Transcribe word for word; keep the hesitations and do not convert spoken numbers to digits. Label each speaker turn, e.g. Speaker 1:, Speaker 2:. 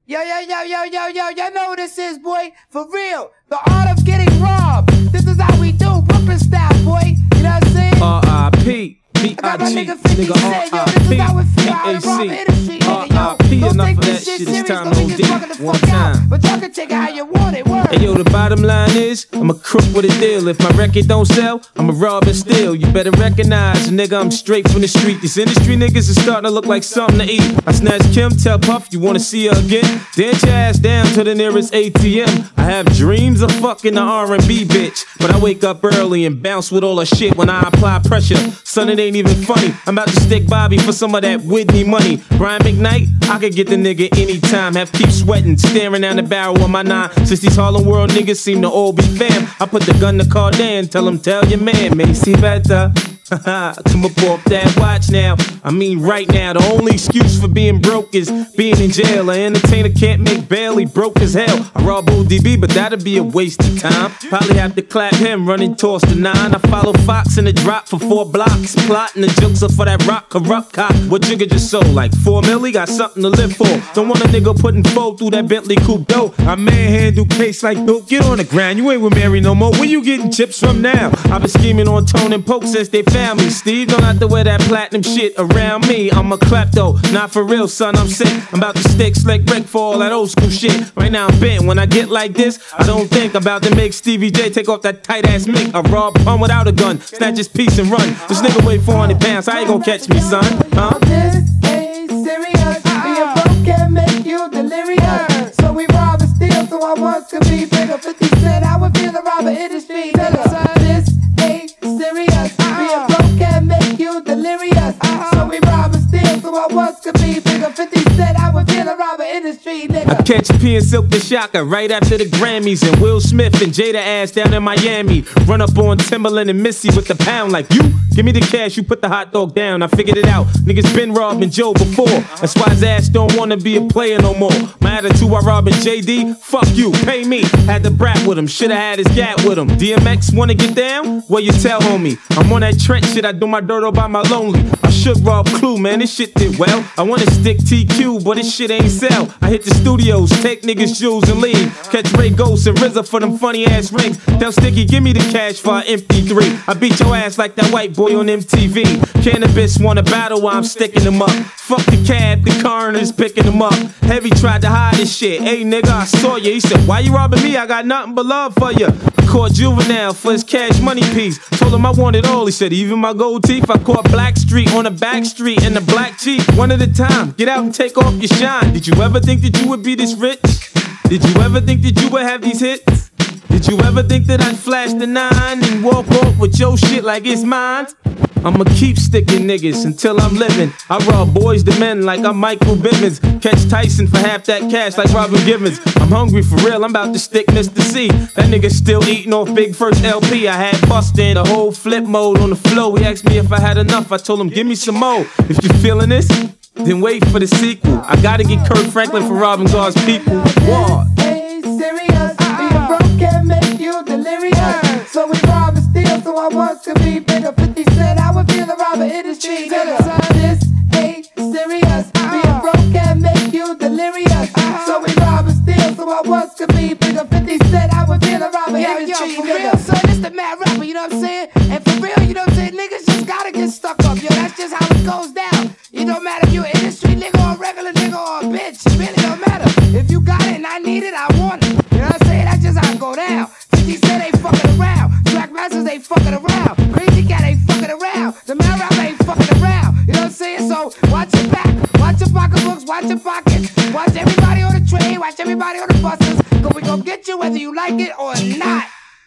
Speaker 1: Yo, yo, yo, yo, yo, yo, y'all know what this is, boy. For real. The art of getting robbed. This is how we do. Brooklyn style, boy. You know what I'm saying?
Speaker 2: R I P P I G, nigga R I P P A C R I P, enough of that shit, it's time to O D, one time.
Speaker 1: But y'all can take it how you want it, word.
Speaker 2: Hey yo, the bottom line is, I'm a crook with a deal. If my record don't sell, I'm a rob and steal. You better recognize, nigga, I'm straight from the street. These industry niggas is starting to look like something to eat. I snatch Kim, tell Puff, you wanna see her again? Dance your ass down to the nearest A T M. I have dreams of fucking the R and B bitch, but I wake up early and bounce with all her shit when I apply pressure. Son, it ain't even funny. I'm about to stick Bobby for some of that Whitney money. Brian McKnight, I could get the nigga anytime. Have keep sweating, staring down the barrel of my nine. Since these Harlem World niggas seem to all be fam, I put the gun to Cardan, tell him tell your man, Macy better. Come up off that watch now. I mean right now. The only excuse for being broke is being in jail. An entertainer can't make bail, he broke as hell. I rob O D B, but that'd be a waste of time. Probably have to clap him, running towards the nine. I follow Fox in the drop for four blocks, plotting the jokes up for that rock corrupt cop. What jigger just sold? Like four milli, got something to live for. Don't want a nigga putting four through that Bentley coupe dough. I manhandle case like dope. Get on the ground, you ain't with Mary no more. Where you getting chips from now? I've been scheming on Tone and Poke since they family. Steve, don't have to wear that platinum shit around me. I'm a klepto, not for real, son, I'm sick. I'm about to stick Slick Rick for all that old school shit. Right now I'm bent, when I get like this, I don't think I'm about to make Stevie J take off that tight ass mic. I rob pun without a gun, snatch his piece and run. This nigga weigh four hundred pounds, how you gon' catch me, son? Huh?
Speaker 1: This ain't serious. Being broke can make you delirious. So we rob and steal, so I want to be bigger. fifty cent, I would feel the robber industry. This ain't serious. Being broke can make you delirious. So we rob and steal, so I want to be bigger. fifty cent, I would feel the robber industry, nigga.
Speaker 2: I catch P and Silk the Shocker right after the Grammys, and Will Smith and Jada ass down in Miami. Run up on Timberland and Missy with the pound like, you give me the cash, you put the hot dog down. I figured it out, niggas been robbing Joe before. That's why his ass don't wanna be a player no more. My attitude while robbing J D, fuck you, pay me. Had the brat with him, shoulda had his gat with him. D M X wanna get down? Well, you tell homie. I'm on that Trent shit, I do my dirt all by my lonely. I should rob Clue, man, this shit did well. I wanna stick T Q, but this shit ain't sell. I hit the studios, take niggas' jewels and leave. Catch Ray Ghost and R Z A for them funny ass rings. Tell Sticky, give me the cash for an M P three. I beat your ass like that white boy on M T V. Cannabis wanna battle while I'm sticking them up. Fuck the cab, the coroner's picking them up. Heavy tried to hide his shit. Hey nigga, I saw you. He said, why you robbing me? I got nothing but love for you. I caught Juvenile for his cash money piece. Told him I wanted all. He said, even my gold teeth. I caught Blackstreet on the back street in the black Jeep. One at a time, get out and take off your shine. Did you ever think that you would be this rich? Did you ever think that you would have these hits? Did you ever think that I'd flash the nine and walk off with your shit like it's mine? I'ma keep sticking niggas until I'm living. I rob boys to men like I'm Michael Bivins. Catch Tyson for half that cash like Robin Givens. I'm hungry for real, I'm about to stick Mister C. That nigga still eating off Big First L P. I had bustin' the whole flip mode on the flow. He asked me if I had enough, I told him give me some more. If you feeling this, then wait for the sequel. I gotta get Kirk Franklin for robbing God's people. What?
Speaker 1: Ain't serious. Being broke can make you delirious. So we rob and steal, so I want to be bigger. fifty cent, I would feel the robber industry, nigga. This ain't serious. Being broke can make you delirious. So we rob and steal, so I want to be bigger. fifty cent, I would feel the robber industry, yo, for nigga. Real, son, this the mad rapper, you know what I'm saying? And for real, you know what I'm saying? Niggas just gotta get stuck up, yo. That's just how it goes down. It don't matter if you an industry nigga or a regular nigga or a bitch. It really don't matter. If you got it and I need it, I want it. You know what I'm saying? That's just how it go down. fifty cent ain't fucking around. Track masters ain't fucking around. Crazy Cat ain't fucking around. The man rapper ain't fucking around. You know what I'm saying? So watch your back, watch your pocketbooks, watch your pockets. Watch everybody on the train, watch everybody on the buses. Cause we gon' get you whether you like it or not.